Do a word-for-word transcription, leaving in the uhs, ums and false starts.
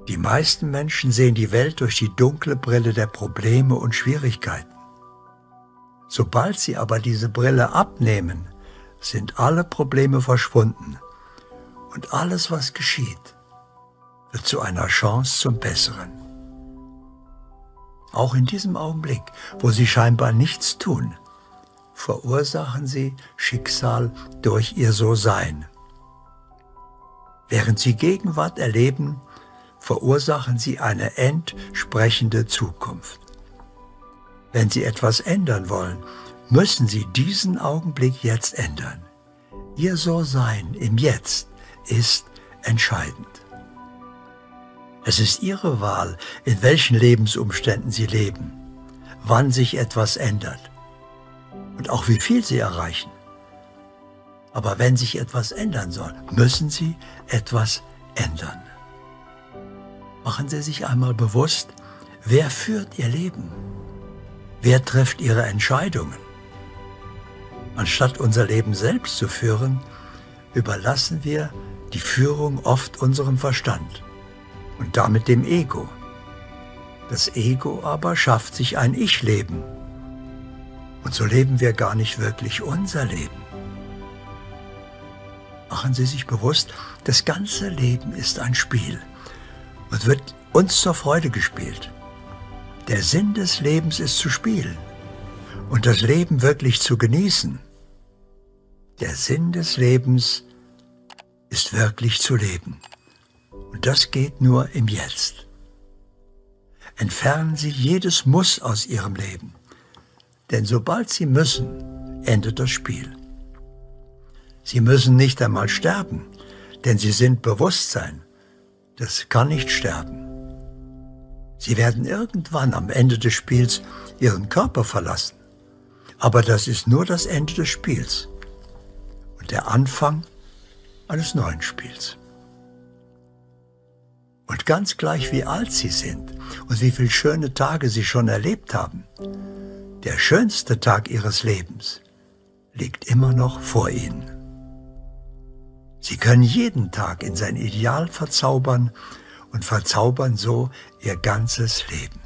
Die meisten Menschen sehen die Welt durch die dunkle Brille der Probleme und Schwierigkeiten. Sobald sie aber diese Brille abnehmen, sind alle Probleme verschwunden und alles, was geschieht, wird zu einer Chance zum Besseren. Auch in diesem Augenblick, wo sie scheinbar nichts tun, verursachen sie Schicksal durch ihr So-Sein. Während sie Gegenwart erleben, verursachen sie eine entsprechende Zukunft. Wenn sie etwas ändern wollen, müssen sie diesen Augenblick jetzt ändern. Ihr So-Sein im Jetzt ist entscheidend. Es ist ihre Wahl, in welchen Lebensumständen sie leben, wann sich etwas ändert und auch wie viel sie erreichen. Aber wenn sich etwas ändern soll, müssen sie etwas ändern. Machen Sie sich einmal bewusst, wer führt Ihr Leben? Wer trifft Ihre Entscheidungen? Anstatt unser Leben selbst zu führen, überlassen wir die Führung oft unserem Verstand und damit dem Ego. Das Ego aber schafft sich ein Ich-Leben. Und so leben wir gar nicht wirklich unser Leben. Machen Sie sich bewusst, das ganze Leben ist ein Spiel und wird uns zur Freude gespielt. Der Sinn des Lebens ist zu spielen und das Leben wirklich zu genießen. Der Sinn des Lebens ist wirklich zu leben. Und das geht nur im Jetzt. Entfernen Sie jedes Muss aus Ihrem Leben. Denn sobald Sie müssen, endet das Spiel. Sie müssen nicht einmal sterben, denn Sie sind Bewusstsein. Das kann nicht sterben. Sie werden irgendwann am Ende des Spiels Ihren Körper verlassen. Aber das ist nur das Ende des Spiels und der Anfang eines neuen Spiels. Und ganz gleich wie alt Sie sind und wie viele schöne Tage Sie schon erlebt haben, der schönste Tag Ihres Lebens liegt immer noch vor Ihnen. Sie können jeden Tag in sein Ideal verzaubern und verzaubern so Ihr ganzes Leben.